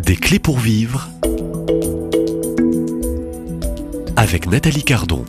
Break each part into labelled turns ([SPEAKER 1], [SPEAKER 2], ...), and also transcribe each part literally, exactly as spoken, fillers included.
[SPEAKER 1] Des clés pour vivre avec Nathalie Cardon.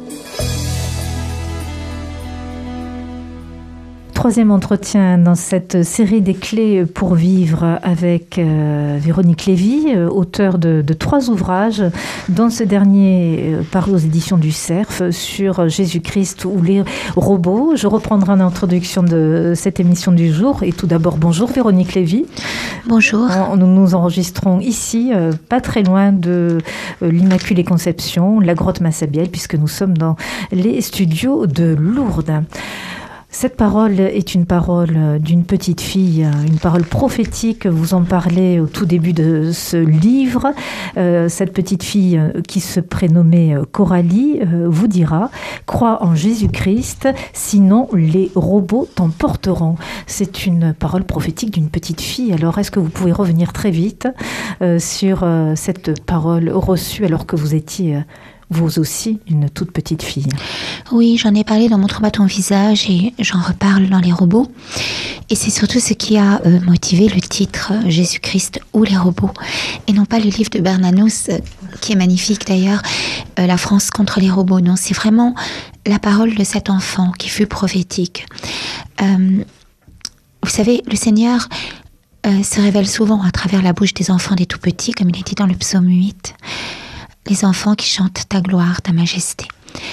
[SPEAKER 2] Troisième entretien dans cette série des clés pour vivre avec euh, Véronique Lévy, euh, auteure de, de trois ouvrages, dont ce dernier euh, paru aux éditions du Cerf sur Jésus-Christ ou les robots. Je reprendrai en introduction de cette émission du jour. Et tout d'abord, bonjour Véronique Lévy.
[SPEAKER 3] Bonjour.
[SPEAKER 2] Nous nous enregistrons ici, euh, pas très loin de euh, l'Immaculée Conception, la grotte Massabielle, puisque nous sommes dans les studios de Lourdes. Cette parole est une parole d'une petite fille, une parole prophétique. Vous en parlez au tout début de ce livre. Euh, cette petite fille qui se prénommait Coralie euh, vous dira « Crois en Jésus-Christ, sinon les robots t'emporteront ». C'est une parole prophétique d'une petite fille. Alors, est-ce que vous pouvez revenir très vite euh, sur euh, cette parole reçue alors que vous étiez... Euh, vous aussi, une toute petite fille.
[SPEAKER 3] Oui, j'en ai parlé dans Montre-moi ton visage et j'en reparle dans Les robots. Et c'est surtout ce qui a euh, motivé le titre euh, Jésus-Christ ou les robots. Et non pas le livre de Bernanos, euh, qui est magnifique d'ailleurs, euh, La France contre les robots. Non, c'est vraiment la parole de cet enfant qui fut prophétique. Euh, vous savez, le Seigneur euh, se révèle souvent à travers la bouche des enfants des tout-petits, comme il est dit dans le psaume huit. Les enfants qui chantent ta gloire, ta majesté.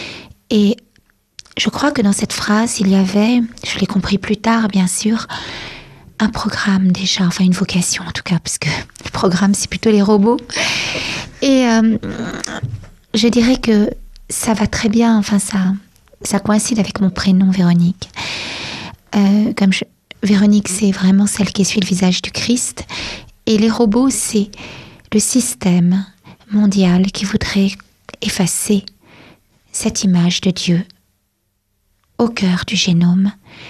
[SPEAKER 3] Et je crois que dans cette phrase, il y avait, je l'ai compris plus tard, bien sûr, un programme déjà, enfin une vocation en tout cas, parce que le programme, c'est plutôt les robots. Et euh, je dirais que ça va très bien, enfin ça, ça coïncide avec mon prénom, Véronique. Euh, comme je, Véronique, c'est vraiment celle qui essuie le visage du Christ. Et les robots, c'est le système mondial qui voudrait effacer cette image de Dieu au cœur du génome,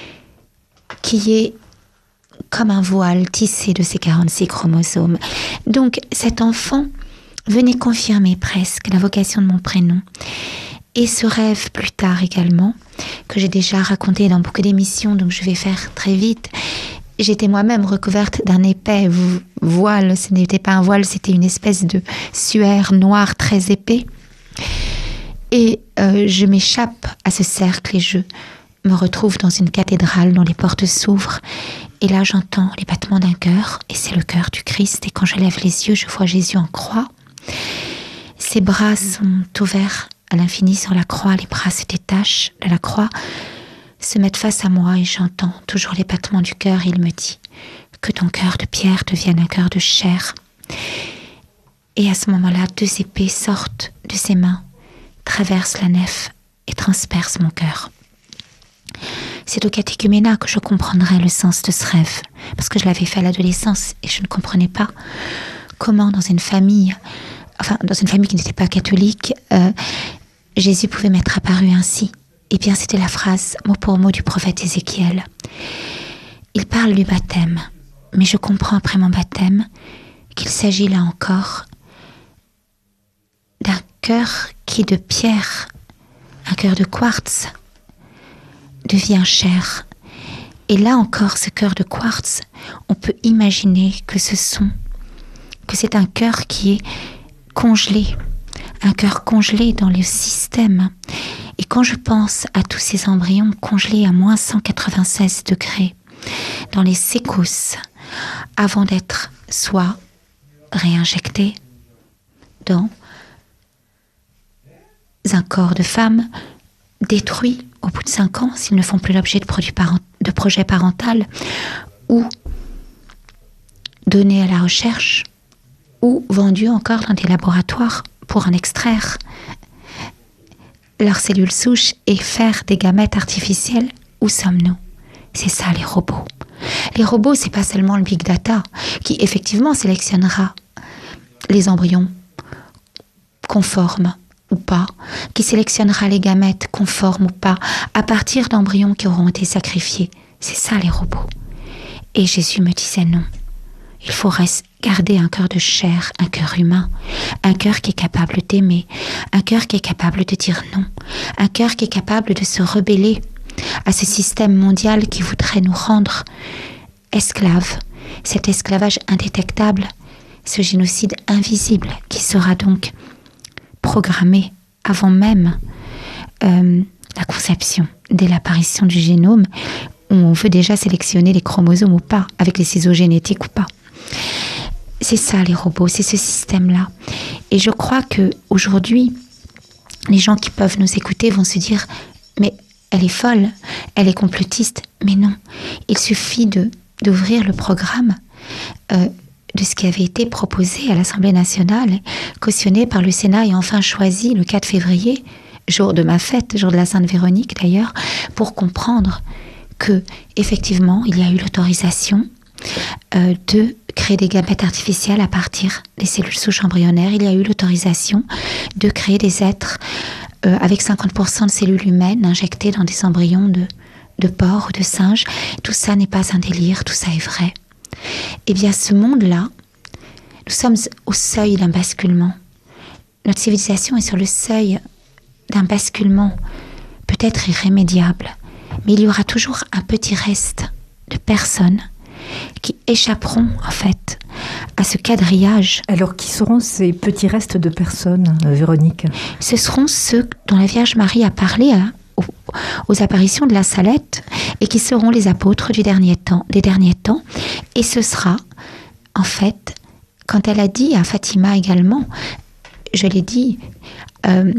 [SPEAKER 3] qui est comme un voile tissé de ces quarante-six chromosomes. Donc cet enfant venait confirmer presque la vocation de mon prénom. Et ce rêve plus tard également, que j'ai déjà raconté dans beaucoup d'émissions, donc je vais faire très vite. J'étais moi-même recouverte d'un épais voile. Ce n'était pas un voile, c'était une espèce de suaire noire très épais. Et euh, je m'échappe à ce cercle et je me retrouve dans une cathédrale dont les portes s'ouvrent. Et là, j'entends les battements d'un cœur, et c'est le cœur du Christ. Et quand je lève les yeux, je vois Jésus en croix. Ses bras sont ouverts à l'infini sur la croix. Les bras se détachent de la croix, se mettent face à moi et j'entends toujours les battements du cœur. Il me dit que ton cœur de pierre devienne un cœur de chair. Et à ce moment-là, deux épées sortent de ses mains, traversent la nef et transpercent mon cœur. C'est au catéchuménat que je comprendrai le sens de ce rêve, parce que je l'avais fait à l'adolescence et je ne comprenais pas comment dans une famille, enfin dans une famille qui n'était pas catholique, euh, Jésus pouvait m'être apparu ainsi. Eh bien, c'était la phrase mot pour mot du prophète Ézéchiel. Il parle du baptême, mais je comprends après mon baptême qu'il s'agit là encore d'un cœur qui de pierre, un cœur de quartz, devient chair. Et là encore, ce cœur de quartz, on peut imaginer que ce sont, que c'est un cœur qui est congelé, un cœur congelé dans le système. Et quand je pense à tous ces embryons congelés à moins cent quatre-vingt-seize degrés dans les sécousses, avant d'être soit réinjectés dans un corps de femme, détruits au bout de cinq ans s'ils ne font plus l'objet de, parent- de projet parental, ou donnés à la recherche, ou vendus encore dans des laboratoires pour en extraire leurs cellules souches et faire des gamètes artificielles. Où sommes-nous ? C'est ça les robots. Les robots, c'est pas seulement le big data qui effectivement sélectionnera les embryons conformes ou pas, qui sélectionnera les gamètes conformes ou pas à partir d'embryons qui auront été sacrifiés. C'est ça les robots. Et Jésus me disait non. Il faut garder un cœur de chair, un cœur humain, un cœur qui est capable d'aimer, un cœur qui est capable de dire non, un cœur qui est capable de se rebeller à ce système mondial qui voudrait nous rendre esclaves, cet esclavage indétectable ce génocide invisible qui sera donc programmé avant même euh, la conception, dès l'apparition du génome, où on veut déjà sélectionner les chromosomes ou pas, avec les ciseaux génétiques ou pas. C'est ça les robots, c'est ce système-là. Et je crois qu'aujourd'hui, les gens qui peuvent nous écouter vont se dire « mais elle est folle, elle est complotiste ». Mais non, il suffit de, d'ouvrir le programme euh, de ce qui avait été proposé à l'Assemblée nationale, cautionné par le Sénat et enfin choisi le quatre février, jour de ma fête, jour de la Sainte Véronique d'ailleurs, pour comprendre que effectivement il y a eu l'autorisation euh, de créer des gamètes artificielles à partir des cellules souches embryonnaires. Il y a eu l'autorisation de créer des êtres euh, avec cinquante pour cent de cellules humaines injectées dans des embryons de, de porcs ou de singes. Tout ça n'est pas un délire, tout ça est vrai. Eh bien, ce monde-là, nous sommes au seuil d'un basculement. Notre civilisation est sur le seuil d'un basculement peut-être irrémédiable, mais il y aura toujours un petit reste de personnes qui échapperont en fait à ce quadrillage.
[SPEAKER 2] Alors, qui seront ces petits restes de personnes, Véronique ?
[SPEAKER 3] Ce seront ceux dont la Vierge Marie a parlé à, aux, aux apparitions de la Salette et qui seront les apôtres du dernier temps, des derniers temps. Et ce sera, en fait, quand elle a dit à Fatima également, je l'ai dit, euh,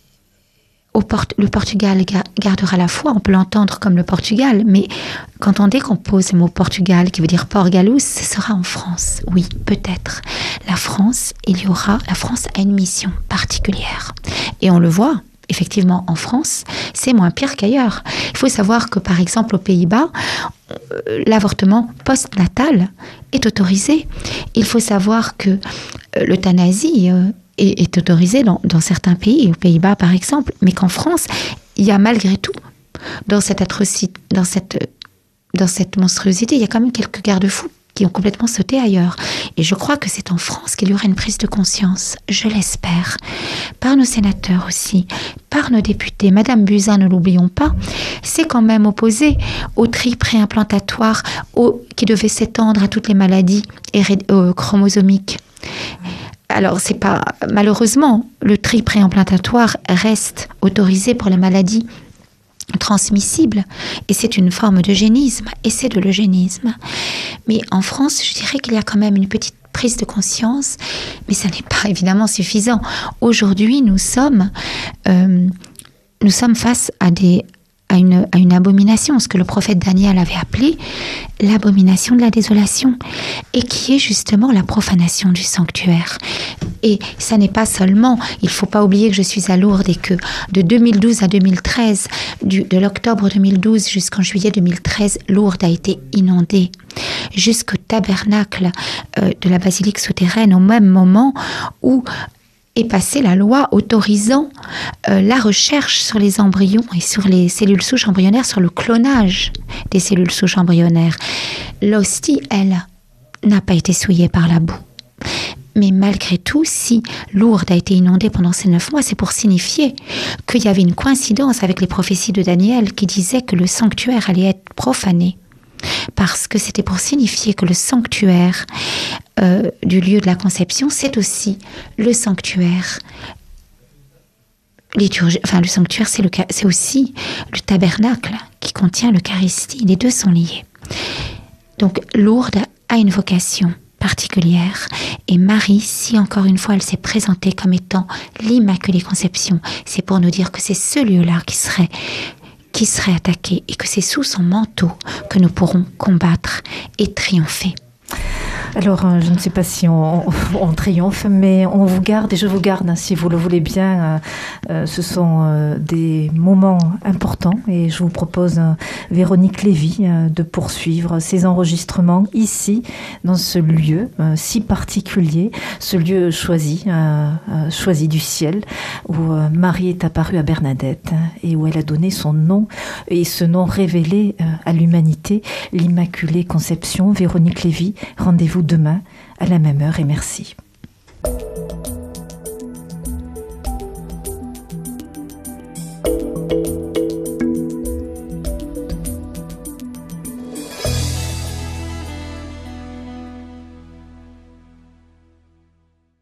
[SPEAKER 3] Au Port- le Portugal ga- gardera la foi, on peut l'entendre comme le Portugal, mais quand on décompose le mot Portugal, qui veut dire Porgalus, ce sera en France. Oui, peut-être. La France, il y aura, la France a une mission particulière. Et on le voit, effectivement, en France, c'est moins pire qu'ailleurs. Il faut savoir que, par exemple, aux Pays-Bas, euh, l'avortement post-natal est autorisé. Il faut savoir que euh, l'euthanasie euh, est, est autorisée dans, dans certains pays, aux Pays-Bas par exemple, mais qu'en France, il y a malgré tout, dans cette atrocité, dans cette, dans cette monstruosité, il y a quand même quelques garde-fous qui ont complètement sauté ailleurs. Et je crois que c'est en France qu'il y aura une prise de conscience, je l'espère, par nos sénateurs aussi, par nos députés. Madame Buzyn, ne l'oublions pas, s'est quand même opposée au tri préimplantatoire au, qui devait s'étendre à toutes les maladies héréd- euh, chromosomiques. Alors, c'est pas, malheureusement, le tri préimplantatoire reste autorisé pour les maladies transmissible, et c'est une forme d'eugénisme, et c'est de l'eugénisme. Mais en France, je dirais qu'il y a quand même une petite prise de conscience, mais ça n'est pas évidemment suffisant. Aujourd'hui, nous sommes, euh, nous sommes face à des à une, à une abomination, ce que le prophète Daniel avait appelé l'abomination de la désolation, et qui est justement la profanation du sanctuaire. Et ça n'est pas seulement, il ne faut pas oublier que je suis à Lourdes et que de deux mille douze à deux mille treize, du, de l'octobre deux mille douze jusqu'en juillet deux mille treize, Lourdes a été inondée. Jusqu'au tabernacle euh, de la basilique souterraine, au même moment où est passée la loi autorisant euh, la recherche sur les embryons et sur les cellules souches embryonnaires, sur le clonage des cellules souches embryonnaires. L'hostie, elle, n'a pas été souillée par la boue. Mais malgré tout, si Lourdes a été inondée pendant ces neuf mois, c'est pour signifier qu'il y avait une coïncidence avec les prophéties de Daniel qui disaient que le sanctuaire allait être profané. Parce que c'était pour signifier que le sanctuaire euh, du lieu de la conception, c'est aussi le sanctuaire liturgique. Enfin, le sanctuaire, c'est, le, c'est aussi le tabernacle qui contient l'Eucharistie. Les deux sont liés. Donc, Lourdes a une vocation particulière. Et Marie, si encore une fois elle s'est présentée comme étant l'Immaculée Conception, c'est pour nous dire que c'est ce lieu-là qui serait qui serait attaqué et que c'est sous son manteau que nous pourrons combattre et triompher.
[SPEAKER 2] Alors, euh, je ne sais pas si on, on triomphe, mais on vous garde, et je vous garde, hein, si vous le voulez bien. Euh, euh, ce sont euh, des moments importants, et je vous propose, euh, Véronique Lévy, euh, de poursuivre ces enregistrements ici, dans ce lieu euh, si particulier, ce lieu choisi, euh, euh, choisi du ciel, où euh, Marie est apparue à Bernadette, hein, et où elle a donné son nom, et ce nom révélé euh, à l'humanité, l'Immaculée Conception. Véronique Lévy, rendez-vous demain à la même heure et merci.